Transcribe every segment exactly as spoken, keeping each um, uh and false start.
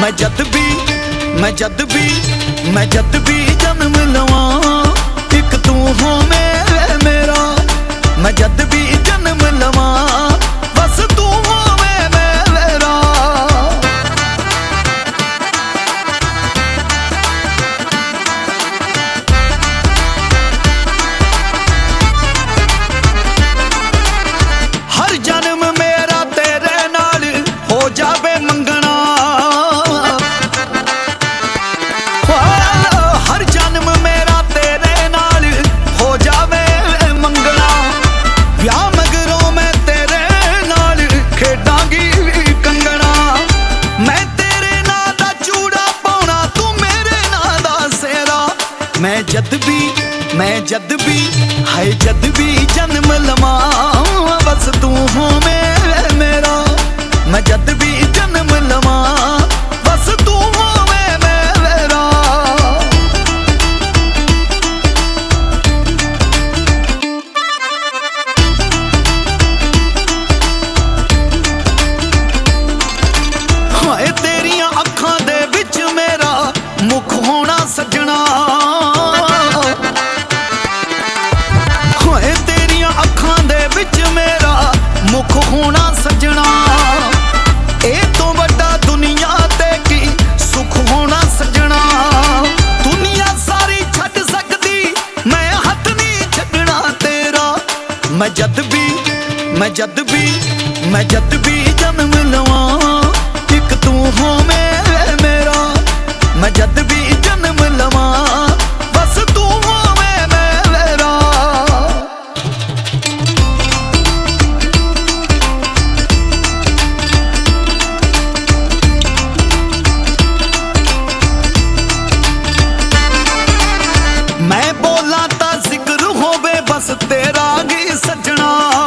मैं जद भी मैं जद भी मैं जद भी जन्म लवां एक तू होवे मेरा। मैं जद भी जन्म लवां बस तू होवे मेरा। हर जन्म मेरा तेरे नाल हो जावे मंगना। हर जन्म मेरा तेरे नाल हो जावे मंगना। ब्याह मगरों मैं तेरे नाल खेडांगी कंगना। मैं तेरे नां दा चूड़ा पाउणा तू मेरे नां दा सेरा। मैं जद भी मैं जद भी है जद भी जन्म लवां बस तू होवे मेरा। मैं जद भी जन्म लवां बस तू होवे मेरा। हाय तेरियां अखां दे विच मेरा मुख होना सजना। हाय तेरियां अखां दे विच मेरा मुख होना सजना। ए तो वड्डा दुनिया ते की सुख होना सजना। दुनिया सारी छड्ड सकदी मैं हथ नहीं छड्डना तेरा। मैं जद भी मैं जद भी मैं जद भी जन्म लवां एक तू होवे मेरा। मैं जद भी जन्म लवां बस तू होवे मेरा। मैं बोला ता जिक्र होवे बस तेरा ही सजना।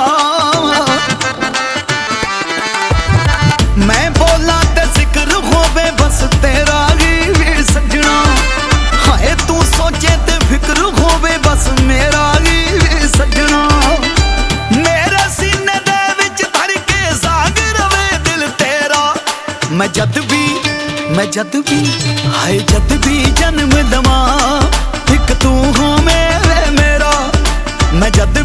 मैं बोला ते जिक्र होवे बस तेरा ही सजना। हाय तू सोचे ते फिक्र होवे बस मेरा ही सजना। मेरे सीने दे विच धड़के जाग रवे दिल तेरा। मैं जद भी मैं जद भी हाय जद भी जन्म लवां एक तू होवे मेरा। मैं जद